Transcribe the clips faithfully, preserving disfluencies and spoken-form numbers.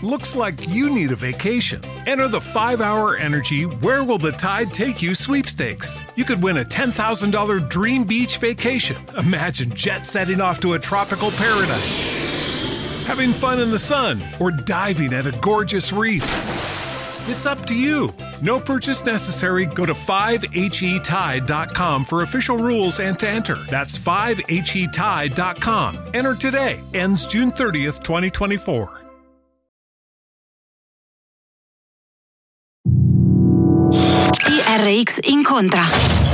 Looks like you need a vacation. Enter the five hour Energy Where Will the Tide Take You sweepstakes. You could win a ten thousand dollars dream beach vacation. Imagine jet setting off to a tropical paradise, having fun in the sun, or diving at a gorgeous reef. It's up to you. No purchase necessary. Go to five H E tide dot com for official rules and to enter. That's five H E tide dot com. Enter today. Ends June thirtieth, twenty twenty-four. T R X incontra.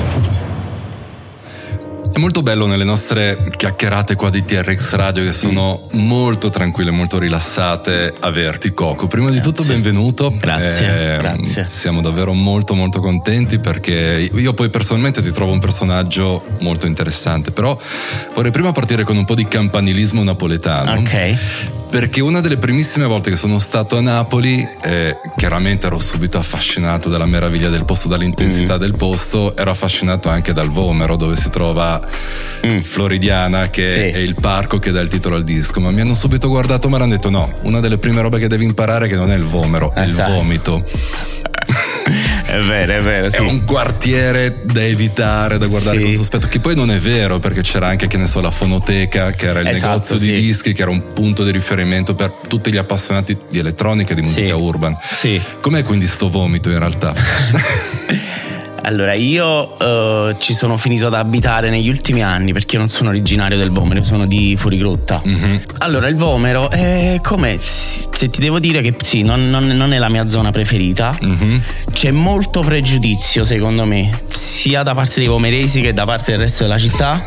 È molto bello nelle nostre chiacchierate qua di T R X Radio, che sono mm. molto tranquille, molto rilassate, averti, Coco. Prima Grazie. di tutto benvenuto. Grazie, eh, grazie. Siamo davvero molto molto contenti, perché io poi personalmente ti trovo un personaggio molto interessante, però vorrei prima partire con un po' di campanilismo napoletano. Ok. Perché una delle primissime volte che sono stato a Napoli, eh, chiaramente ero subito affascinato dalla meraviglia del posto, dall'intensità mm. del posto, ero affascinato anche dal Vomero, dove si trova mm. Floridiana, che sì. è il parco che dà il titolo al disco. Ma mi hanno subito guardato, mi hanno detto no, una delle prime robe che devi imparare è che non è il Vomero, è il vomito. È vero, è vero, sì. È un quartiere da evitare, da guardare sì. con sospetto, che poi non è vero, perché c'era anche, che ne so, la Fonoteca, che era il esatto, negozio sì. di dischi, che era un punto di riferimento per tutti gli appassionati di elettronica e di musica sì. urban. Sì. Com'è quindi sto vomito in realtà? Allora, io uh, ci sono finito ad abitare negli ultimi anni, perché io non sono originario del Vomero, sono di Fuorigrotta. Mm-hmm. Allora, il Vomero è come, se ti devo dire che sì, non, non, non è la mia zona preferita. Mm-hmm. C'è molto pregiudizio, secondo me, sia da parte dei vomeresi che da parte del resto della città.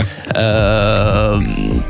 uh,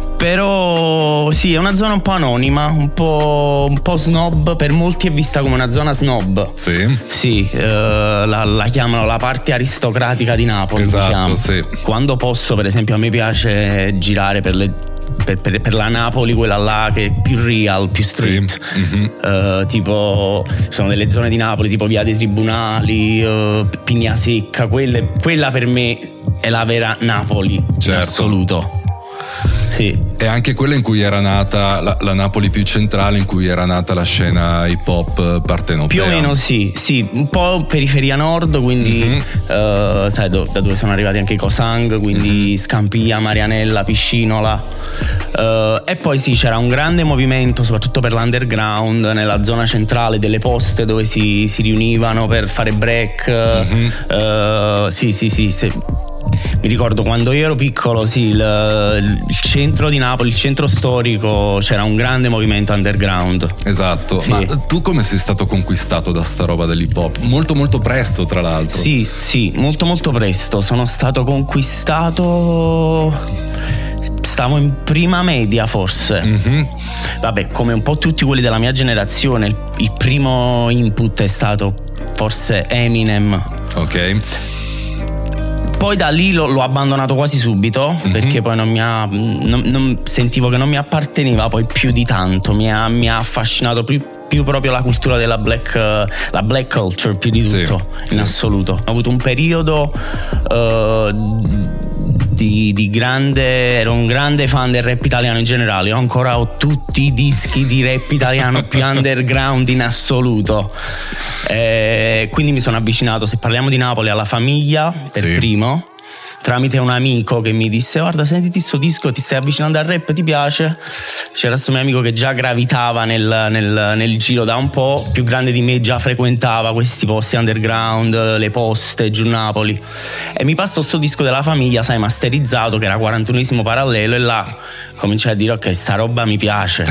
Però sì, è una zona un po' anonima, un po', un po' snob. Per molti è vista come una zona snob. Sì. Sì, eh, la, la chiamano la parte aristocratica di Napoli. Esatto, diciamo. sì. Quando posso, per esempio, a me piace girare per le Per, per, per la Napoli, quella là che è più real, più street. Sì. Mm-hmm. Uh, tipo, ci sono delle zone di Napoli, tipo Via dei Tribunali, uh, Pignasecca. Quelle, quella per me è la vera Napoli, certo. In assoluto. Sì. E anche quella in cui era nata la, la Napoli più centrale, in cui era nata la scena hip hop partenopea. Più o meno sì, sì, un po' periferia nord, quindi mm-hmm. uh, sai do, da dove sono arrivati anche i Cosang, quindi mm-hmm. Scampia, Marianella, Piscinola. Uh, e poi sì, c'era un grande movimento, soprattutto per l'underground, nella zona centrale delle poste, dove si, si riunivano per fare break. Mm-hmm. Uh, sì, sì, sì, sì. Mi ricordo quando io ero piccolo, sì, il, il centro di Napoli, il centro storico, c'era un grande movimento underground. Esatto, sì. Ma tu come sei stato conquistato da sta roba dell'hip hop? Molto molto presto, tra l'altro. Sì, sì, molto molto presto. Sono stato conquistato, stavo in prima media forse. Mm-hmm. Vabbè, come un po' tutti quelli della mia generazione, il, il primo input è stato forse Eminem. Ok. Poi da lì l'ho, l'ho abbandonato quasi subito, mm-hmm. perché poi non mi ha, non, non, sentivo che non mi apparteneva poi più di tanto. Mi ha, mi ha affascinato più, più proprio la cultura della black, la black culture, più di tutto, sì, in sì. assoluto. Ho avuto un periodo uh, di, di grande, ero un grande fan del rap italiano in generale. Io ancora ho tutti i dischi di rap italiano più underground in assoluto. E quindi mi sono avvicinato, se parliamo di Napoli, alla Famiglia per sì. primo, tramite un amico che mi disse: guarda, sentiti sto disco, ti stai avvicinando al rap, ti piace? C'era questo mio amico che già gravitava nel, nel, nel giro da un po', più grande di me, già frequentava questi posti underground, le poste giù Napoli, e mi passò sto disco della Famiglia, sai, masterizzato, che era quarantunesimo parallelo, e là cominciai a dire: ok, sta roba mi piace.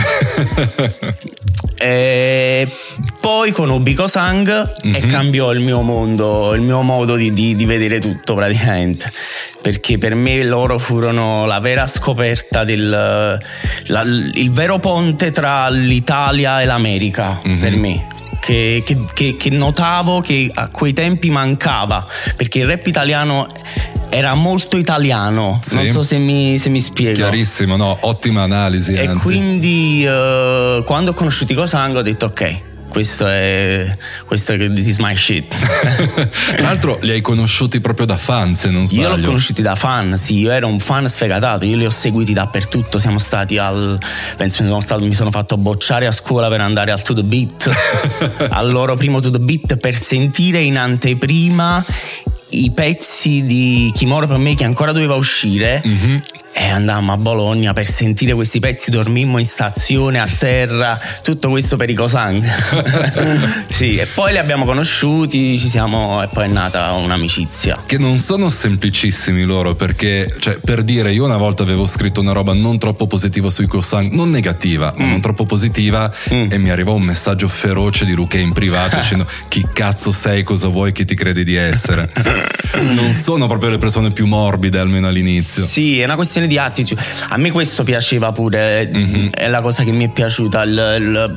E poi conobbi Cosang, mm-hmm. e cambiò il mio mondo, il mio modo di, di, di vedere tutto praticamente, perché per me loro furono la vera scoperta del la, il vero ponte tra l'Italia e l'America, mm-hmm. per me. Che, che, che, che notavo che a quei tempi mancava, perché il rap italiano era molto italiano, sì. non so se mi, se mi spiego. Chiarissimo, no, ottima analisi. E anzi. quindi uh, quando ho conosciuto i Cosang ho detto ok, questo è questo è this is my shit. Tra l'altro li hai conosciuti proprio da fan, se non sbaglio. Io l'ho conosciuti da fan, sì, io ero un fan sfegatato, io li ho seguiti dappertutto, siamo stati al penso mi sono, stato, mi sono fatto bocciare a scuola per andare al To The Beat al loro primo To The Beat per sentire in anteprima i pezzi di Kimura per me che ancora doveva uscire. Mm-hmm. E andammo a Bologna per sentire questi pezzi, dormimmo in stazione a terra, tutto questo per i Cosang. Sì, e poi li abbiamo conosciuti, ci siamo e poi è nata un'amicizia. Che non sono semplicissimi loro, perché cioè, per dire, io una volta avevo scritto una roba non troppo positiva sui Cosang, non negativa, ma mm. non troppo positiva, mm. e mi arrivò un messaggio feroce di Ruché in privato dicendo: chi cazzo sei, cosa vuoi, chi ti credi di essere? Non sono proprio le persone più morbide, almeno all'inizio. Sì, è una questione di attitude. A me questo piaceva pure, mm-hmm. è la cosa che mi è piaciuta, il, il,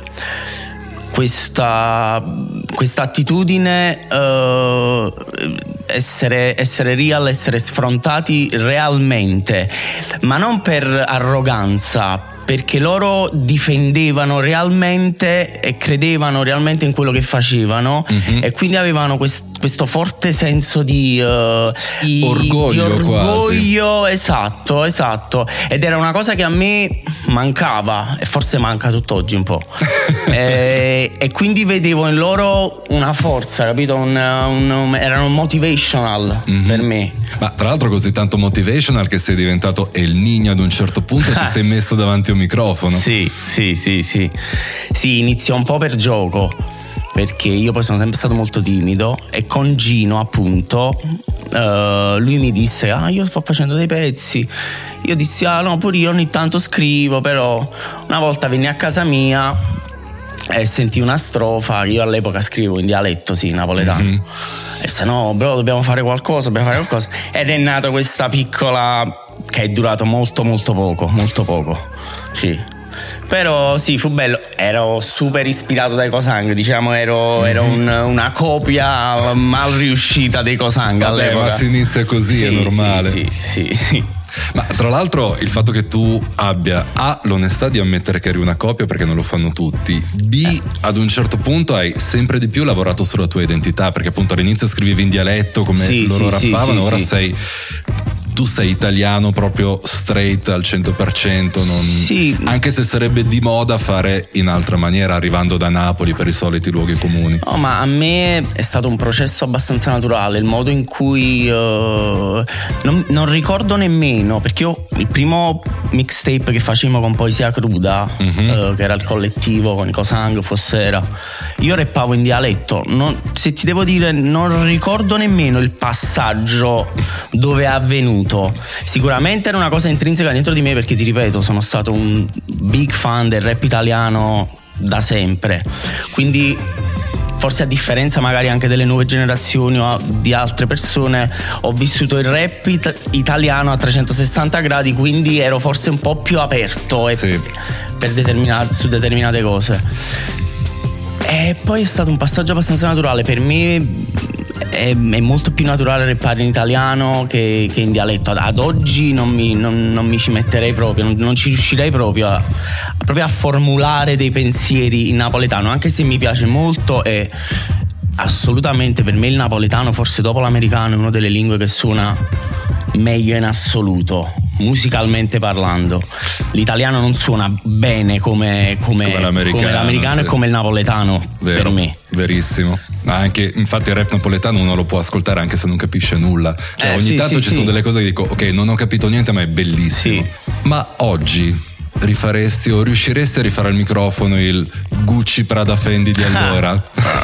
questa questa attitudine, uh, essere, essere real, essere sfrontati realmente, ma non per arroganza, perché loro difendevano realmente e credevano realmente in quello che facevano, mm-hmm. e quindi avevano quest, questo forte senso di, uh, di orgoglio, di orgoglio quasi. Esatto, esatto. Ed era una cosa che a me mancava e forse manca tutt'oggi un po'. e, e quindi vedevo in loro una forza, capito? Un, un, un, erano motivational, mm-hmm. per me. Ma tra l'altro così tanto motivational che sei diventato El Niño ad un certo punto e ti sei messo davanti a un microfono. Sì, sì, sì, sì. Sì, iniziò un po' per gioco, perché io poi sono sempre stato molto timido e con Gino appunto uh, lui mi disse: ah, io sto facendo dei pezzi. Io dissi: ah no, pure io ogni tanto scrivo, però una volta venni a casa mia e sentì una strofa. Io all'epoca scrivo in dialetto, sì, napoletano. Mm-hmm. E se no, bro, dobbiamo fare qualcosa, dobbiamo fare qualcosa. Ed è nata questa piccola, che è durato molto molto poco, molto poco, sì. Però sì, fu bello. Ero super ispirato dai Cosang, diciamo, ero, mm-hmm. ero un, una copia mal riuscita dei Cosang. Vabbè, all'epoca. Ma si inizia così, sì, è normale. Sì, sì, sì, sì. Ma tra l'altro il fatto che tu abbia A, l'onestà di ammettere che eri una copia, perché non lo fanno tutti, B, ad un certo punto hai sempre di più lavorato sulla tua identità, perché appunto all'inizio scrivevi in dialetto come sì, loro sì, rappavano, sì, ora sì. sei tu sei italiano proprio straight al cento per cento, non... sì. Anche se sarebbe di moda fare in altra maniera, arrivando da Napoli per i soliti luoghi comuni. No, ma a me è stato un processo abbastanza naturale, il modo in cui uh, non, non ricordo nemmeno, perché io il primo mixtape che facevamo con Poesia Cruda, mm-hmm. uh, che era il collettivo con i Cosang, Fossera, io rappavo in dialetto. Non, se ti devo dire, non ricordo nemmeno il passaggio dove è avvenuto. Sicuramente era una cosa intrinseca dentro di me, perché ti ripeto, sono stato un big fan del rap italiano da sempre, quindi forse a differenza magari anche delle nuove generazioni o di altre persone, ho vissuto il rap it- italiano a trecentosessanta gradi, quindi ero forse un po' più aperto e sì. per determinate, su determinate cose. E poi è stato un passaggio abbastanza naturale per me. È, è molto più naturale rappare in italiano che, che in dialetto. Ad oggi non mi, non, non mi ci metterei proprio, non, non ci riuscirei proprio a, proprio a formulare dei pensieri in napoletano, anche se mi piace molto. E assolutamente per me il napoletano, forse dopo l'americano, è una delle lingue che suona meglio in assoluto, musicalmente parlando. L'italiano non suona bene come, come, come l'americano, come l'americano sì. e come il napoletano. Vero, per me verissimo. Anche infatti il rap napoletano uno lo può ascoltare anche se non capisce nulla, cioè, eh, ogni sì, tanto sì, ci sì. sono delle cose che dico ok, non ho capito niente, ma è bellissimo. Sì. Ma oggi rifaresti o riusciresti a rifare al microfono il Gucci Prada Fendi di allora?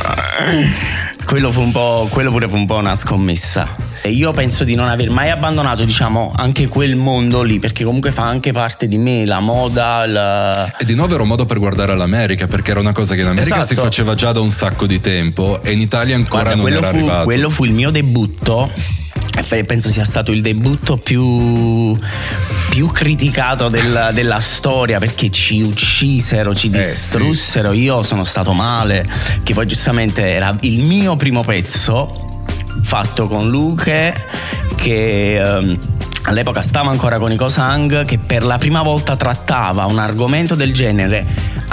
Quello fu un po', quello pure fu un po' una scommessa. E io penso di non aver mai abbandonato, diciamo, anche quel mondo lì, perché comunque fa anche parte di me, la moda, la... E di nuovo era un modo per guardare all'America, perché era una cosa che in America esatto. si faceva già da un sacco di tempo e in Italia ancora Guarda, non era fu, arrivato. Quello fu il mio debutto. Penso sia stato il debutto più, più criticato del, della storia, perché ci uccisero, ci distrussero. Eh, sì. Io sono stato male, che poi giustamente era il mio primo pezzo fatto con Luche, che um, all'epoca stava ancora con i Cosang, che per la prima volta trattava un argomento del genere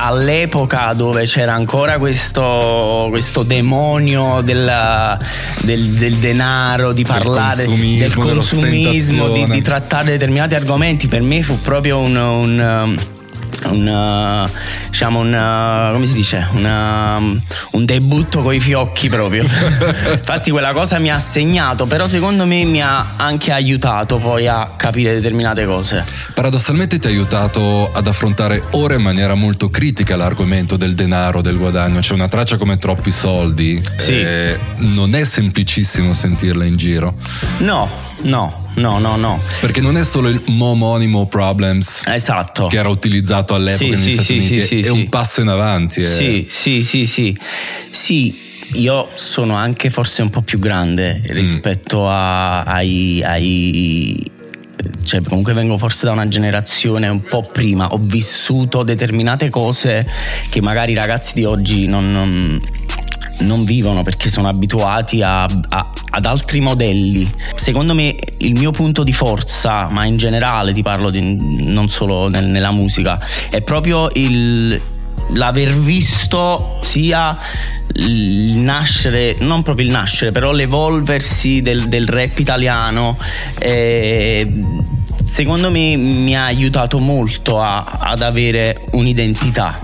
all'epoca dove c'era ancora questo, questo demonio della, del, del denaro, di parlare del consumismo, di, di trattare determinati argomenti, per me fu proprio un, un un diciamo un come si dice una, un debutto coi fiocchi proprio. Infatti quella cosa mi ha segnato, però secondo me mi ha anche aiutato poi a capire determinate cose. Paradossalmente ti ha aiutato ad affrontare ora in maniera molto critica l'argomento del denaro, del guadagno. C'è una traccia come Troppi soldi, sì. eh, non è semplicissimo sentirla in giro. No No, no, no, no. Perché non è solo il Momonimo Problems, esatto, che era utilizzato all'epoca sì, negli sì, Stati sì, Uniti, sì, è sì, un sì. passo in avanti. Sì, sì, sì, sì. Sì, io sono anche forse un po' più grande rispetto mm. a, ai, ai cioè comunque vengo forse da una generazione un po' prima, ho vissuto determinate cose che magari i ragazzi di oggi non, non non vivono perché sono abituati a, a, ad altri modelli. Secondo me il mio punto di forza, ma in generale ti parlo di, non solo nel, nella musica, è proprio il l'aver visto sia il nascere, non proprio il nascere, però l'evolversi del, del rap italiano. Eh, secondo me mi ha aiutato molto a, ad avere un'identità.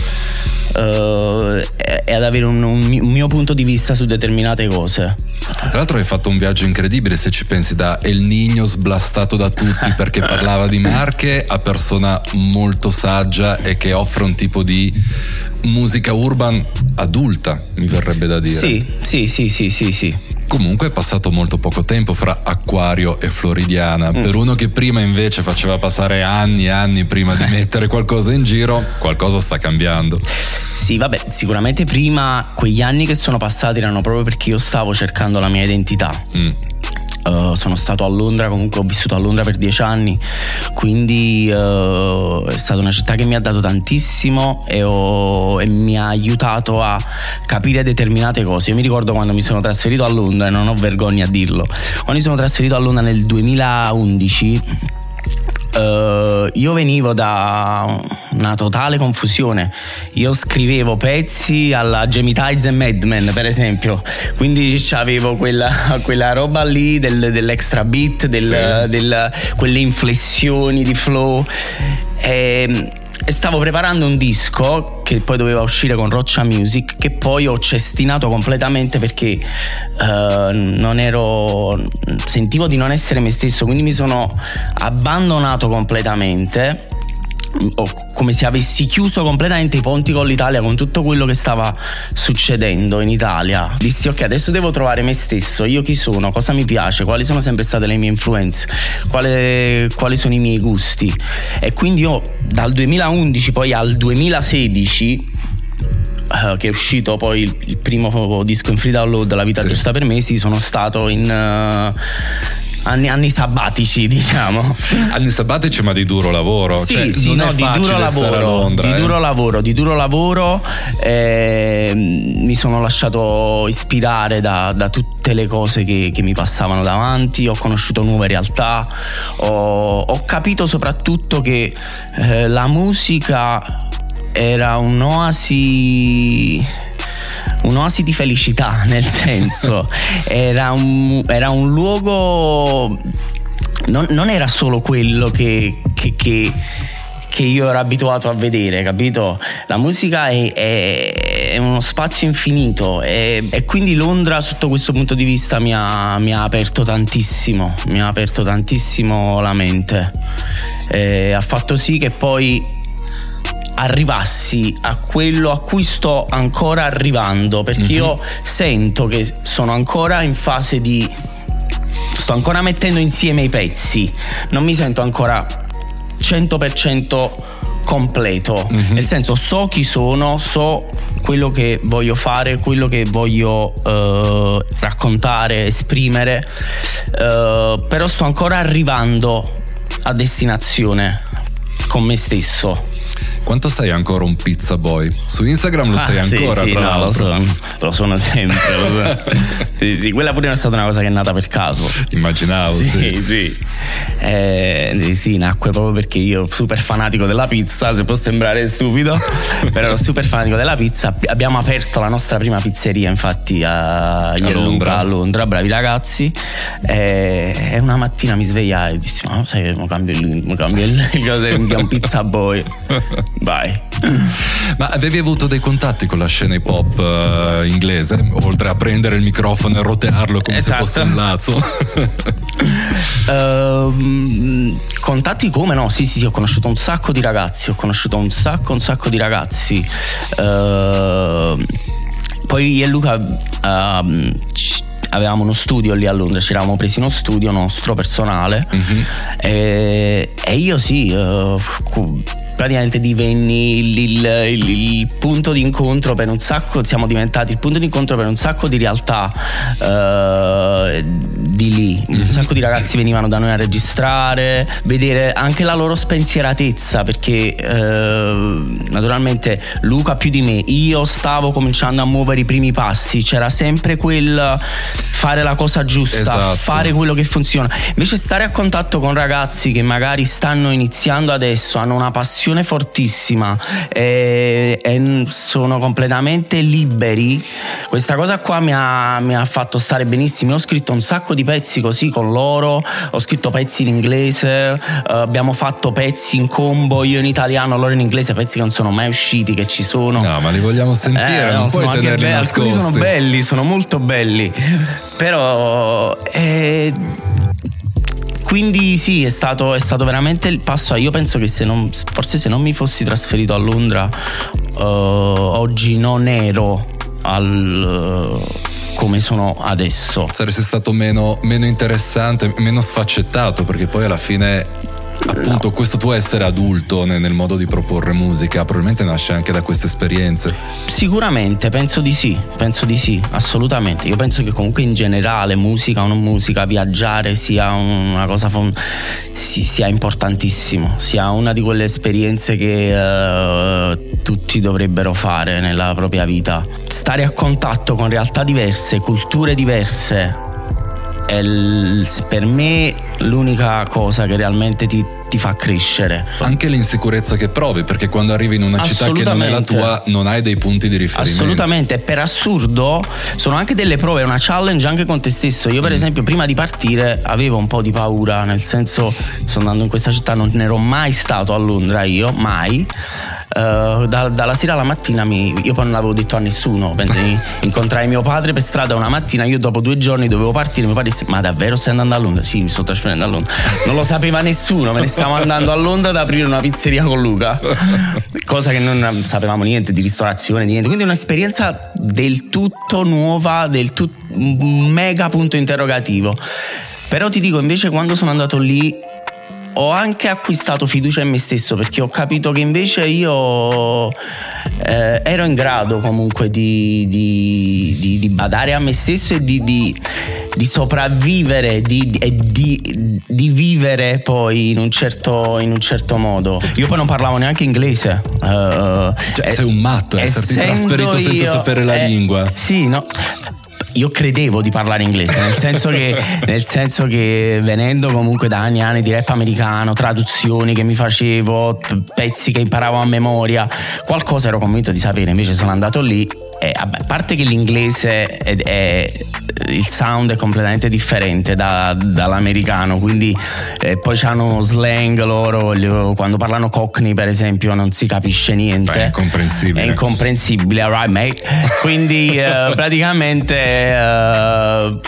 Uh, e ad avere un, un mio punto di vista su determinate cose. Tra l'altro hai fatto un viaggio incredibile, se ci pensi, da El Niño sblastato da tutti perché parlava di marche a persona molto saggia e che offre un tipo di musica urban adulta, mi verrebbe da dire. Sì, sì, sì, sì, sì, sì. Comunque è passato molto poco tempo fra Acquario e Floridiana. Mm. Per uno che prima invece faceva passare anni e anni prima di mettere qualcosa in giro, qualcosa sta cambiando. Sì, vabbè, sicuramente prima quegli anni che sono passati erano proprio perché io stavo cercando la mia identità. Mm. Uh, sono stato a Londra, comunque ho vissuto a Londra per dieci anni, quindi uh, è stata una città che mi ha dato tantissimo e, ho, e mi ha aiutato a capire determinate cose. Io mi ricordo quando mi sono trasferito a Londra, e non ho vergogna a dirlo, quando mi sono trasferito a Londra nel duemilaundici, Uh, io venivo da una totale confusione. Io scrivevo pezzi alla Jamie Tides e Mad Men, per esempio, quindi avevo quella, quella roba lì del, dell'extra beat, del, sì. del, quelle inflessioni di flow, e, e stavo preparando un disco che poi doveva uscire con Roccia Music, che poi ho cestinato completamente perché uh, non ero sentivo di non essere me stesso, quindi mi sono abbandonato completamente, come se avessi chiuso completamente i ponti con l'Italia, con tutto quello che stava succedendo in Italia. Dissi ok, adesso devo trovare me stesso, io chi sono, cosa mi piace, quali sono sempre state le mie influenze, quale, quali sono i miei gusti. E quindi io dal duemilaundici poi al duemilasedici, uh, che è uscito poi il, il primo disco in free download, La vita sì. giusta per me, sì, sono stato in uh, Anni, anni sabbatici, diciamo. Anni sabbatici, ma di duro lavoro. Sì, cioè, sì, non no, è di facile duro lavoro, stare a Londra, di eh. duro lavoro, di duro lavoro. Eh, mi sono lasciato ispirare da, da tutte le cose che, che mi passavano davanti. Ho conosciuto nuove realtà. Ho, ho capito soprattutto che eh, la musica era un'oasi. un'oasi di felicità, nel senso era un, era un luogo, non, non era solo quello che, che, che, che io ero abituato a vedere, capito? La musica è, è, è uno spazio infinito e, e quindi Londra sotto questo punto di vista mi ha, mi ha aperto tantissimo, mi ha aperto tantissimo la mente, e ha fatto sì che poi arrivassi a quello a cui sto ancora arrivando, perché mm-hmm. io sento che sono ancora in fase di sto ancora mettendo insieme i pezzi, non mi sento ancora cento per cento completo, mm-hmm. nel senso so chi sono, so quello che voglio fare, quello che voglio uh, raccontare, esprimere, uh, però sto ancora arrivando a destinazione con me stesso. quanto sei ancora un pizza boy? Su Instagram lo ah, sei ancora, sì, sì, tra no, l'altro. Lo sono, lo sono sempre. Lo sono. Sì, sì, quella pure non è stata una cosa che è nata per caso. Immaginavo, sì. sì. Sì, eh, sì, nacque proprio perché io super fanatico della pizza, se può sembrare stupido, però ero super fanatico della pizza. Abbiamo aperto la nostra prima pizzeria, infatti, a, a Londra. a Londra, bravi ragazzi. E, e una mattina mi svegliai e dissi: ma sai, mo cambio il, mo cambio il, il, un pizza boy. Vai. Ma avevi avuto dei contatti con la scena hip hop uh, inglese, oltre a prendere il microfono e rotearlo come esatto. se fosse un lazzo? uh, contatti come no? Sì, sì, sì, ho conosciuto un sacco di ragazzi, ho conosciuto un sacco, un sacco di ragazzi. Uh, poi io e Luca uh, avevamo uno studio lì a Londra, ci eravamo presi uno studio nostro personale, mm-hmm. e, e io sì, uh, praticamente divenni il, il, il, il punto di incontro per un sacco, siamo diventati il punto di incontro per un sacco di realtà uh, di lì, mm-hmm. un sacco di ragazzi venivano da noi a registrare, vedere anche la loro spensieratezza, perché uh, naturalmente Luca più di me, io stavo cominciando a muovere i primi passi, c'era sempre quel fare la cosa giusta, esatto. fare quello che funziona, invece stare a contatto con ragazzi che magari stanno iniziando adesso, hanno una passione fortissima e, e sono completamente liberi, questa cosa qua mi ha, mi ha fatto stare benissimo. Io ho scritto un sacco di pezzi così con loro, ho scritto pezzi in inglese, uh, abbiamo fatto pezzi in combo, io in italiano, loro in inglese, pezzi che non sono mai usciti, che ci sono. No, ma li vogliamo sentire, eh, non no, puoi tenerli be- nascosti. Alcuni sono belli, sono molto belli, però eh, quindi sì, è stato, è stato veramente il passo. Io penso che se non, forse se non mi fossi trasferito a Londra uh, oggi non ero al uh, come sono adesso. Saresti stato meno, meno interessante, meno sfaccettato, perché poi alla fine appunto no. questo tuo essere adulto nel, nel modo di proporre musica probabilmente nasce anche da queste esperienze. Sicuramente, penso di sì, penso di sì, assolutamente. Io penso che comunque in generale musica o non musica, viaggiare sia una cosa fon- sia importantissimo, sia una di quelle esperienze che uh, tutti dovrebbero fare nella propria vita. Stare a contatto con realtà diverse, culture diverse, è l- per me l'unica cosa che realmente ti, ti fa crescere. Anche l'insicurezza che provi, perché quando arrivi in una città che non è la tua non hai dei punti di riferimento. Assolutamente, per assurdo sono anche delle prove, è una challenge anche con te stesso. Io per mm. esempio prima di partire avevo un po' di paura, nel senso, sto andando in questa città, non ero mai stato a Londra io, mai. Uh, da, dalla sera alla mattina mi, io poi non l'avevo detto a nessuno, penso, incontrai mio padre per strada una mattina, io dopo due giorni dovevo partire, mio padre disse: ma davvero stai andando a Londra? Sì, mi sto trasferendo a Londra. Non lo sapeva nessuno, me ne stavamo andando a Londra ad aprire una pizzeria con Luca, cosa che non sapevamo niente di ristorazione, niente, quindi un'esperienza del tutto nuova, del tutto un mega punto interrogativo. Però ti dico, invece, quando sono andato lì ho anche acquistato fiducia in me stesso, perché ho capito che invece io eh, ero in grado comunque di, di, di, di badare a me stesso e di, di, di sopravvivere di, e di, di vivere poi in un certo in un certo modo. Io poi non parlavo neanche inglese. Uh, cioè, sei un matto, esserti trasferito senza io, sapere la eh, lingua. Sì, no. Io credevo di parlare inglese, nel senso che nel senso che venendo comunque da anni e anni di rap americano, traduzioni che mi facevo, pezzi che imparavo a memoria, qualcosa ero convinto di sapere. Invece sono andato lì e vabbè, a parte che l'inglese è, è il sound è completamente differente da, dall'americano, quindi eh, poi c'hanno uno slang loro, quando parlano cockney per esempio non si capisce niente. Beh, è incomprensibile. È incomprensibile, right mate? Quindi eh, praticamente eh,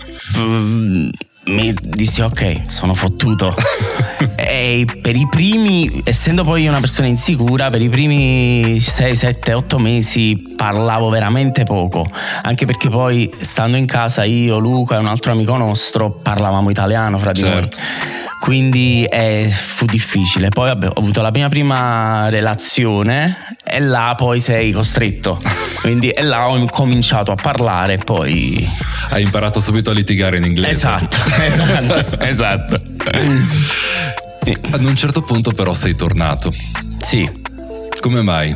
mi dissi ok, sono fottuto. E per i primi, essendo poi una persona insicura, per i primi sei, sette, otto mesi parlavo veramente poco, anche perché poi stando in casa io, Luca e un altro amico nostro parlavamo italiano fra di certo. noi. Quindi eh, fu difficile. Poi vabbè, ho avuto la mia prima relazione e là poi sei costretto. Quindi e là ho cominciato a parlare e poi hai imparato subito a litigare in inglese. Esatto, esatto, esatto. Ad un certo punto però sei tornato. Sì. Come mai?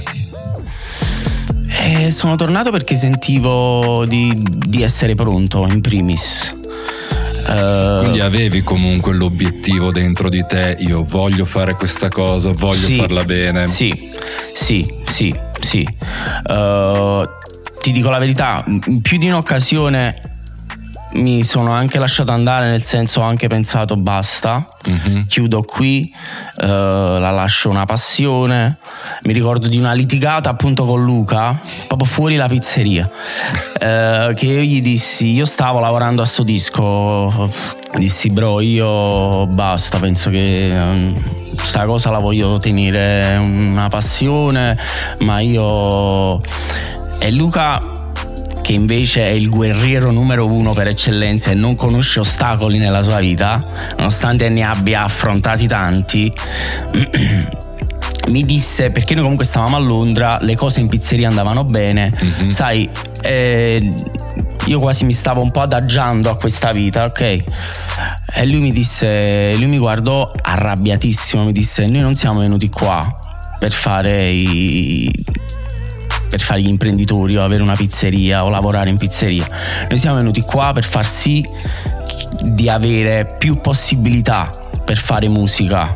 Eh, sono tornato perché sentivo di, di essere pronto, in primis. Uh, Quindi avevi comunque l'obiettivo dentro di te, io voglio fare questa cosa, voglio sì, farla bene. Sì, sì, sì, sì. Uh, ti dico la verità, in più di un'occasione mi sono anche lasciato andare, nel senso ho anche pensato basta, mm-hmm. chiudo qui, uh, la lascio una passione. Mi ricordo di una litigata appunto con Luca, proprio fuori la pizzeria, uh, che io gli dissi, io stavo lavorando a sto disco, dissi bro io basta, penso che um, sta cosa la voglio tenere una passione, ma io... E Luca, che invece è il guerriero numero uno per eccellenza e non conosce ostacoli nella sua vita, nonostante ne abbia affrontati tanti, mi disse, perché noi comunque stavamo a Londra, le cose in pizzeria andavano bene, mm-hmm. sai, eh, io quasi mi stavo un po' adagiando a questa vita, ok? E lui mi disse, lui mi guardò arrabbiatissimo, mi disse, noi non siamo venuti qua per fare i... per fare gli imprenditori o avere una pizzeria o lavorare in pizzeria. Noi siamo venuti qua per far sì di avere più possibilità per fare musica.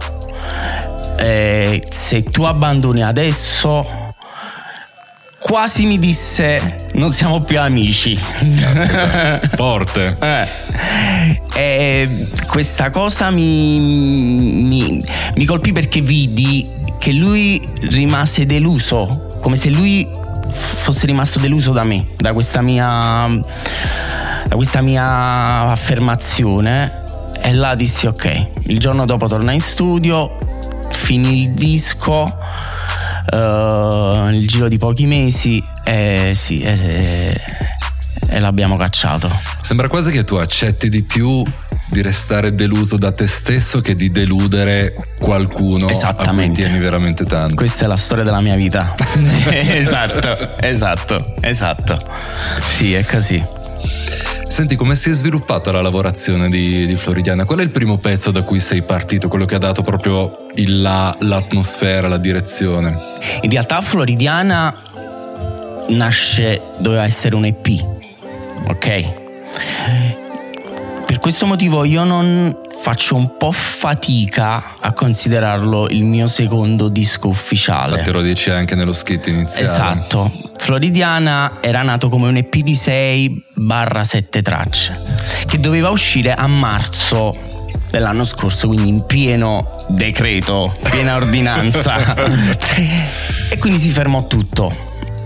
E se tu abbandoni adesso, quasi mi disse, non siamo più amici. Aspetta, forte. Eh. E questa cosa mi, mi, mi colpì perché vidi che lui rimase deluso, come se lui fosse rimasto deluso da me, da questa mia da questa mia affermazione. E là dissi ok, il giorno dopo tornai in studio, finì il disco, uh, nel giro di pochi mesi, e sì, e, e l'abbiamo cacciato. Sembra quasi che tu accetti di più di restare deluso da te stesso che di deludere qualcuno a cui tieni veramente tanto. Questa è la storia della mia vita. esatto, esatto, esatto. Sì, è così. Senti, come si è sviluppata la lavorazione di, di Floridiana? Qual è il primo pezzo da cui sei partito? Quello che ha dato proprio il là, l'atmosfera, la direzione? In realtà Floridiana nasce, doveva essere un E P, ok? Per questo motivo io non faccio un po' fatica a considerarlo il mio secondo disco ufficiale. Ma te lo dici anche nello skit iniziale. Esatto. Floridiana era nato come un E P di sei sette tracce che doveva uscire a marzo dell'anno scorso, quindi in pieno decreto, piena ordinanza. E quindi si fermò tutto.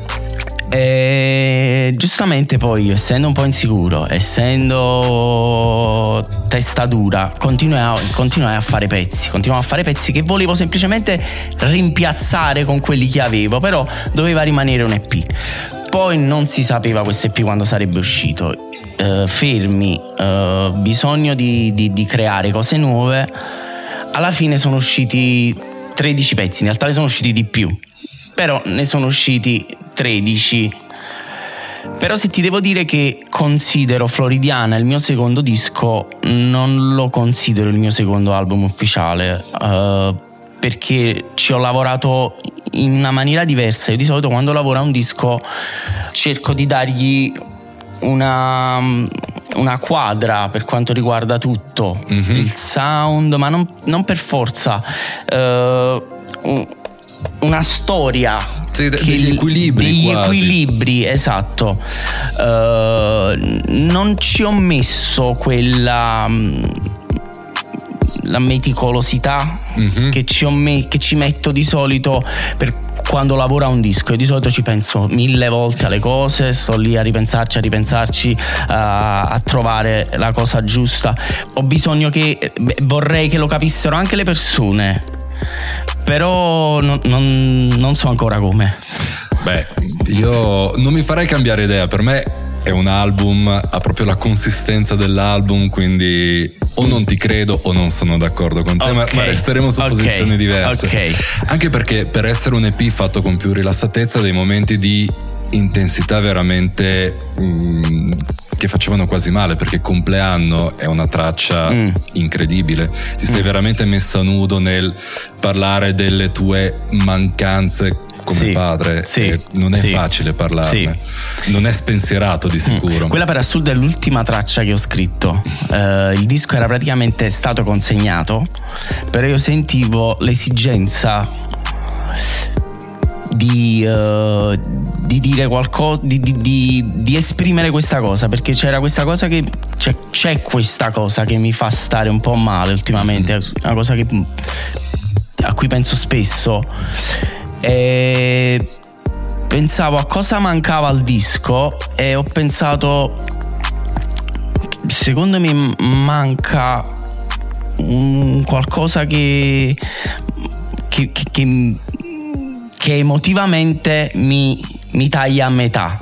E giustamente poi, essendo un po' insicuro, essendo testa dura, continuai a, continuai a fare pezzi continuavo a fare pezzi che volevo semplicemente rimpiazzare con quelli che avevo, però doveva rimanere un E P. Poi non si sapeva questo E P quando sarebbe uscito, uh, fermi, uh, bisogno di, di, di creare cose nuove. Alla fine sono usciti tredici pezzi, in realtà ne sono usciti di più, però ne sono usciti tredici. Però se ti devo dire che considero Floridiana il mio secondo disco, non lo considero il mio secondo album ufficiale, uh, perché ci ho lavorato in una maniera diversa. Io di solito quando lavoro a un disco cerco di dargli una, una quadra per quanto riguarda tutto, mm-hmm. il sound, ma non, non per forza uh, un, una storia, sì, de- degli equilibri, degli quasi. equilibri, esatto. Uh, non ci ho messo quella la meticolosità mm-hmm. che ci ho me- che ci metto di solito per quando lavoro a un disco. Io di solito ci penso mille volte alle cose, sto lì a ripensarci, a ripensarci, a, a trovare la cosa giusta. Ho bisogno che beh, vorrei che lo capissero anche le persone, però non, non, non so ancora come. Beh, io non mi farei cambiare idea. Per me è un album, ha proprio la consistenza dell'album, quindi o non ti credo o non sono d'accordo con te, okay. ma, ma resteremo su okay. posizioni diverse. Okay. Anche perché per essere un E P fatto con più rilassatezza, dei momenti di intensità veramente mm, che facevano quasi male, perché Compleanno è una traccia mm. incredibile. Ti sei mm. veramente messo a nudo nel parlare delle tue mancanze come sì, padre, sì, e non è sì, facile parlarne, sì. non è spensierato di sicuro. Mm. Quella per assurdo è l'ultima traccia che ho scritto. Uh, il disco era praticamente stato consegnato, però io sentivo l'esigenza di, uh, di dire qualcosa, di, di, di, di esprimere questa cosa, perché c'era questa cosa che c'è, c'è questa cosa che mi fa stare un po' male ultimamente, mm-hmm. una cosa che, a cui penso spesso, e pensavo a cosa mancava al disco e ho pensato, secondo me manca un qualcosa che che, che, che, che emotivamente mi, mi taglia a metà,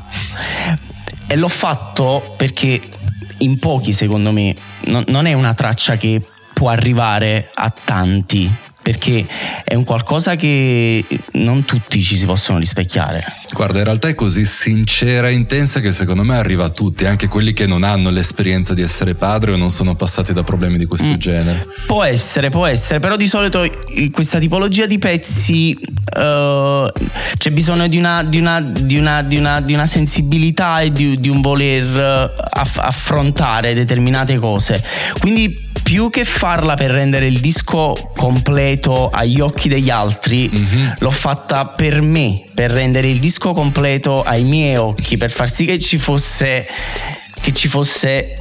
e l'ho fatto perché in pochi, secondo me, non, non è una traccia che può arrivare a tanti, perché è un qualcosa che non tutti ci si possono rispecchiare. Guarda, in realtà è così sincera e intensa che secondo me arriva a tutti, anche quelli che non hanno l'esperienza di essere padre o non sono passati da problemi di questo mm. genere. Può essere, può essere, però di solito in questa tipologia di pezzi uh, c'è bisogno di una, di una, di una, di una, di una sensibilità e di, di un voler aff- affrontare determinate cose. Quindi più che farla per rendere il disco completo agli occhi degli altri, mm-hmm. l'ho fatta per me, per rendere il disco completo ai miei occhi, per far sì che ci fosse che ci fosse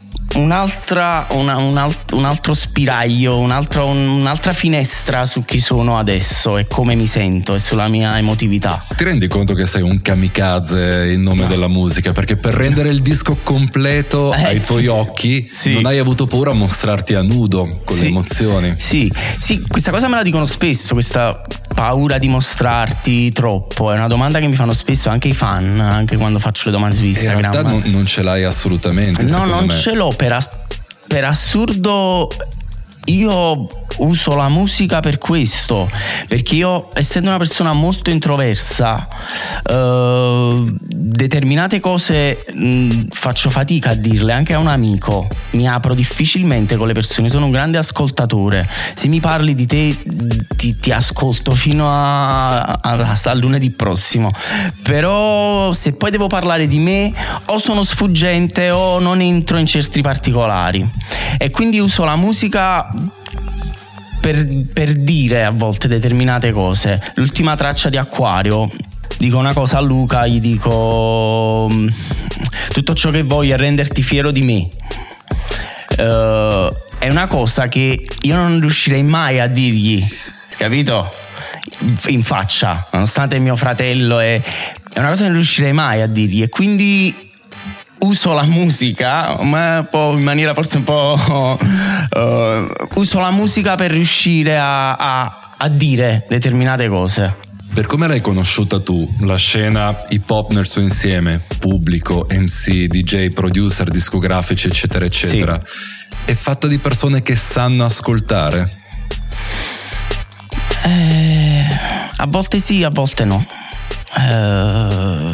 un'altra una, un, alt, un altro spiraglio, un altro, un, un'altra finestra su chi sono adesso e come mi sento e sulla mia emotività. Ti rendi conto che sei un kamikaze in nome no. della musica? Perché per rendere il disco completo eh, ai tuoi occhi sì. non hai avuto paura a mostrarti a nudo con sì. le emozioni. Sì, sì, questa cosa me la dicono spesso, questa paura di mostrarti troppo. È una domanda che mi fanno spesso anche i fan, anche quando faccio le domande su Instagram. In realtà non, non ce l'hai assolutamente. No, non me. ce l'ho. Per, as- per assurdo io uso la musica per questo, perché io, essendo una persona molto introversa, eh, determinate cose mh, faccio fatica a dirle anche a un amico, mi apro difficilmente con le persone, sono un grande ascoltatore. Se mi parli di te ti, ti ascolto fino a, a, a lunedì prossimo, però se poi devo parlare di me o sono sfuggente o non entro in certi particolari, e quindi uso la musica Per, per dire a volte determinate cose. L'ultima traccia di Acquario, dico una cosa a Luca, gli dico tutto ciò che voglio è renderti fiero di me. Uh, è una cosa che io non riuscirei mai a dirgli, capito? In faccia, nonostante mio fratello è, è una cosa che non riuscirei mai a dirgli, e quindi uso la musica, ma un po' in maniera forse un po' uh, uso la musica per riuscire a, a, a dire determinate cose. Per come l'hai conosciuta tu, la scena hip hop nel suo insieme, pubblico, M C, D J, producer, discografici, eccetera, eccetera, sì. è fatta di persone che sanno ascoltare? Eh, a volte sì, a volte no. Eh,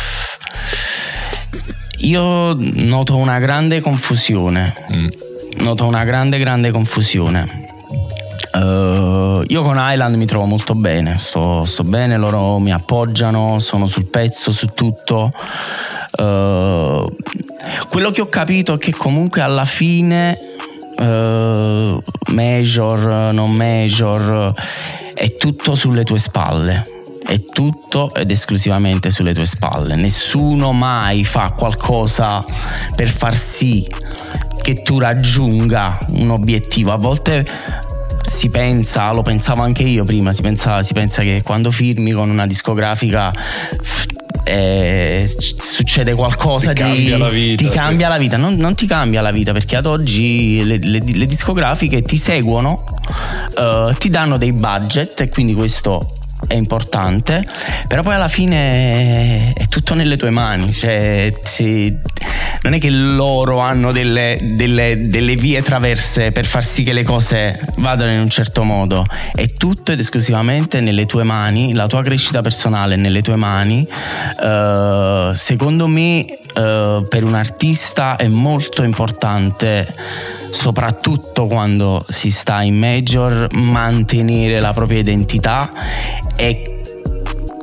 io noto una grande confusione. Mm. Noto una grande, grande confusione. Uh, io con Island mi trovo molto bene, sto, sto bene, loro mi appoggiano, sono sul pezzo su tutto. Uh, quello che ho capito è che comunque alla fine uh, major, non major, è tutto sulle tue spalle. È tutto ed esclusivamente sulle tue spalle. Nessuno mai fa qualcosa per far sì che tu raggiunga un obiettivo. A volte si pensa, lo pensavo anche io prima, si pensa, si pensa che quando firmi con una discografica eh, succede qualcosa, ti di, cambia la vita, ti cambia sì. la vita. Non, non ti cambia la vita, perché ad oggi le, le, le discografiche ti seguono, uh, ti danno dei budget, e quindi questo è importante, però poi alla fine è tutto nelle tue mani. Cioè, si, non è che loro hanno delle, delle, delle vie traverse per far sì che le cose vadano in un certo modo. È tutto ed esclusivamente nelle tue mani. La tua crescita personale è nelle tue mani. Uh, secondo me uh, per un artista è molto importante, soprattutto quando si sta in major, mantenere la propria identità e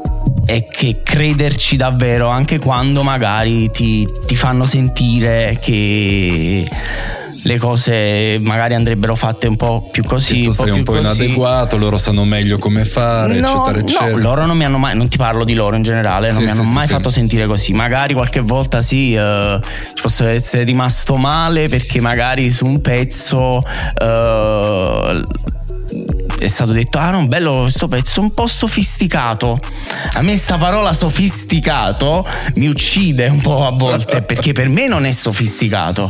è che crederci davvero anche quando magari ti, ti fanno sentire che le cose magari andrebbero fatte un po' più così. Tu un sei po' un più po' così. inadeguato, loro sanno meglio come fare, no, eccetera, eccetera. No, loro non mi hanno mai, non ti parlo di loro in generale, non sì, mi hanno sì, mai sì, fatto sì. sentire così. Magari qualche volta sì, eh, ci posso essere rimasto male perché magari su un pezzo eh, è stato detto: ah no, bello questo pezzo, un po' sofisticato. A me sta parola sofisticato mi uccide un po' a volte, perché per me non è sofisticato,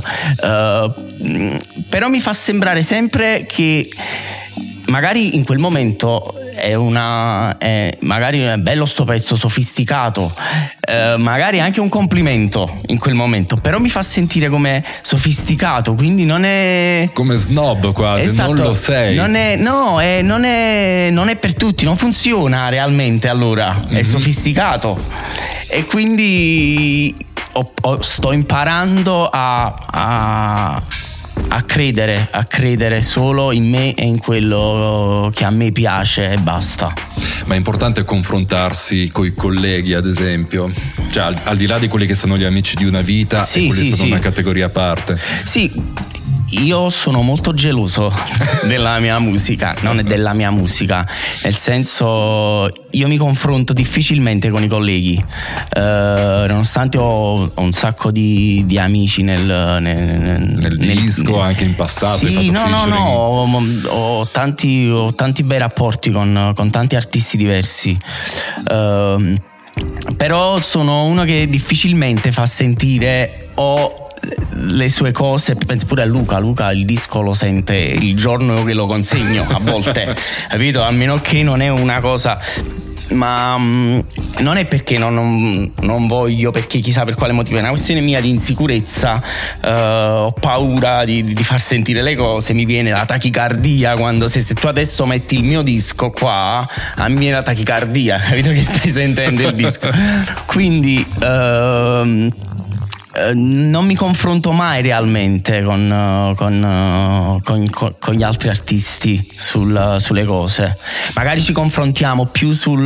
uh, però mi fa sembrare sempre che magari in quel momento è una è, magari è bello sto pezzo sofisticato, eh, magari anche un complimento in quel momento, però mi fa sentire come sofisticato, quindi non è come snob quasi. esatto, non lo sei. Non è, no, è, non, è, non è per tutti, non funziona realmente, allora è mm-hmm. sofisticato, e quindi ho, ho, sto imparando a, a a credere, a credere solo in me e in quello che a me piace e basta. Ma è importante confrontarsi coi colleghi, ad esempio, cioè al, al di là di quelli che sono gli amici di una vita, sì, e quelli sì, sono sì. una categoria a parte. Sì. Io sono molto geloso della mia musica, non è della mia musica, nel senso, io mi confronto difficilmente con i colleghi, eh, nonostante ho, ho un sacco di, di amici nel, nel, nel disco, nel, anche in passato. Sì, hai fatto no, no, no, ho, ho, tanti, ho tanti bei rapporti con, con tanti artisti diversi. Uh, però sono uno che difficilmente fa sentire o le sue cose, penso pure a Luca. Luca il disco lo sente il giorno che lo consegno, a volte, capito? Almeno che non è una cosa, ma mh, non è perché non, non, non voglio, perché chissà per quale motivo, è una questione mia di insicurezza, uh, ho paura di, di far sentire le cose, mi viene la tachicardia quando se, se tu adesso metti il mio disco qua, a me viene la tachicardia, capito che stai sentendo il disco, quindi uh, non mi confronto mai realmente con, con, con, con gli altri artisti sul, sulle cose. Magari ci confrontiamo più sul,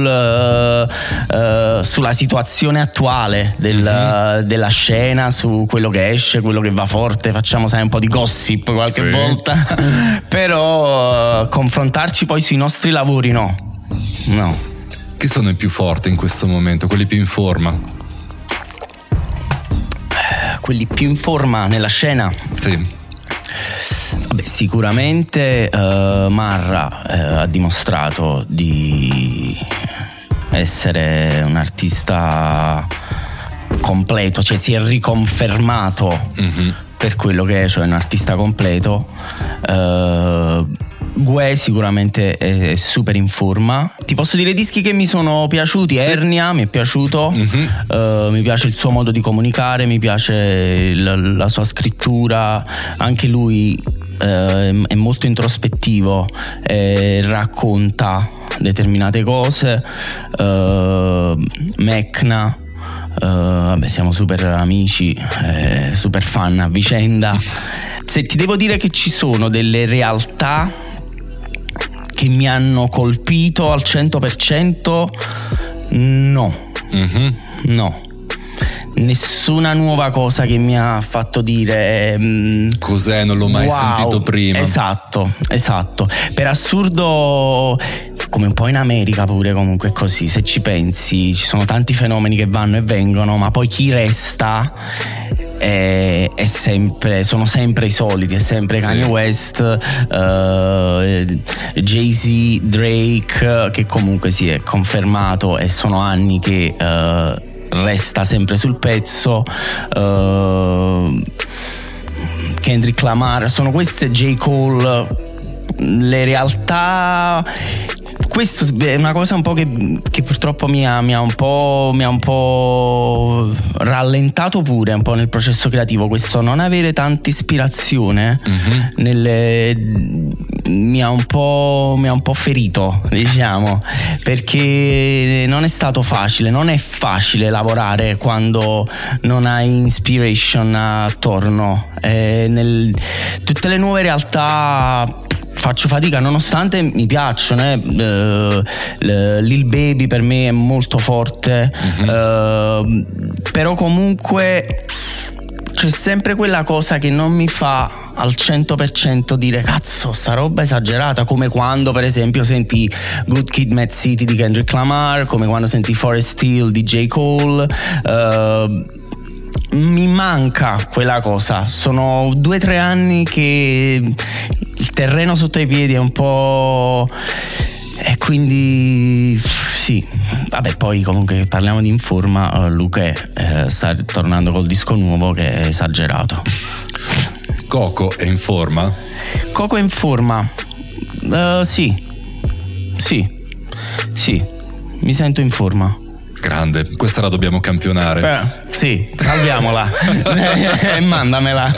uh, sulla situazione attuale del, mm-hmm. della scena, su quello che esce, quello che va forte, facciamo sai un po' di gossip qualche sì. volta, però uh, confrontarci poi sui nostri lavori no, no. Chi sono i più forti in questo momento, quelli più in forma? Quelli più in forma nella scena? Sì. Vabbè, sicuramente uh, Marra uh, ha dimostrato di essere un artista completo, cioè si è riconfermato mm-hmm. per quello che è, cioè un artista completo. uh, Gue sicuramente è super in forma. Ti posso dire dischi che mi sono piaciuti. Sì. Ernia mi è piaciuto, mm-hmm. uh, mi piace il suo modo di comunicare, mi piace la, la sua scrittura. Anche lui uh, è molto introspettivo, eh, racconta determinate cose. uh, Mecna, uh, vabbè, siamo super amici, eh, super fan a vicenda. Se ti devo dire che ci sono delle realtà che mi hanno colpito al cento per cento, no, mm-hmm. no, nessuna nuova cosa che mi ha fatto dire mh, cos'è, non l'ho mai wow, sentito prima. Esatto, esatto. Per assurdo, come un po' in America pure, comunque è così, se ci pensi ci sono tanti fenomeni che vanno e vengono, ma poi chi resta È, è sempre, sono sempre i soliti, è sempre Kanye sì. West, uh, Jay-Z, Drake, che comunque si è confermato e sono anni che uh, resta sempre sul pezzo. uh, Kendrick Lamar, sono queste, J. Cole, le realtà. Questo è una cosa un po' che, che purtroppo mi ha, mi ha un po' mi ha un po' rallentato pure un po' nel processo creativo, questo non avere tanta ispirazione, mm-hmm. nelle, mi ha un po' mi ha un po' ferito, diciamo, perché non è stato facile, non è facile lavorare quando non hai inspiration attorno. E nel, tutte le nuove realtà faccio fatica, nonostante mi piacciono. Eh. Uh, Lil Baby per me è molto forte, mm-hmm. uh, però comunque c'è sempre quella cosa che non mi fa al cento per cento dire cazzo sta roba è esagerata, come quando per esempio senti Good Kid Mad City di Kendrick Lamar, come quando senti Forest Hill di J. Cole. uh, mi manca quella cosa. Sono due o tre anni che il terreno sotto i piedi è un po', e quindi sì, vabbè, poi comunque parliamo di Informa. Luca eh, sta tornando col disco nuovo che è esagerato. Coco è in forma? Coco è in forma, uh, sì, sì, sì, mi sento in forma. Grande, questa la dobbiamo campionare. Eh, sì, salviamola e mandamela.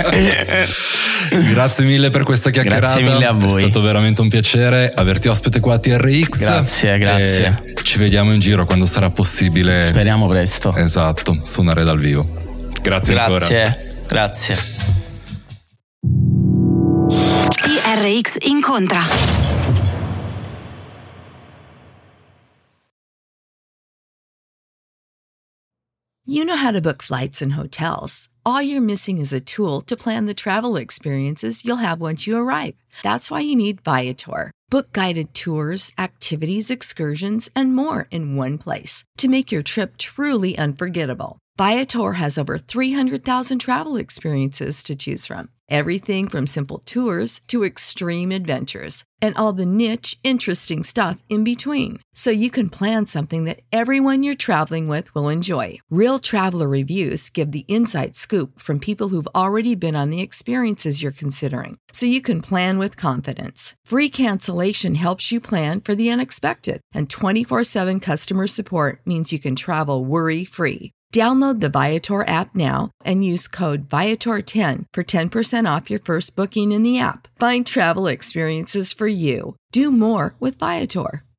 Grazie mille per questa chiacchierata. Grazie mille a voi. È stato veramente un piacere averti ospite qua a T R X. Grazie, grazie. E ci vediamo in giro quando sarà possibile. Speriamo presto. Esatto, suonare dal vivo. Grazie, grazie ancora. Grazie, grazie. T R X incontra. You know how to book flights and hotels. All you're missing is a tool to plan the travel experiences you'll have once you arrive. That's why you need Viator. Book guided tours, activities, excursions, and more in one place to make your trip truly unforgettable. Viator has over three hundred thousand travel experiences to choose from. Everything from simple tours to extreme adventures and all the niche, interesting stuff in between. So you can plan something that everyone you're traveling with will enjoy. Real traveler reviews give the inside scoop from people who've already been on the experiences you're considering. So you can plan with confidence. Free cancellation helps you plan for the unexpected. And twenty-four seven customer support means you can travel worry-free. Download the Viator app now and use code Viator ten for ten percent off your first booking in the app. Find travel experiences for you. Do more with Viator.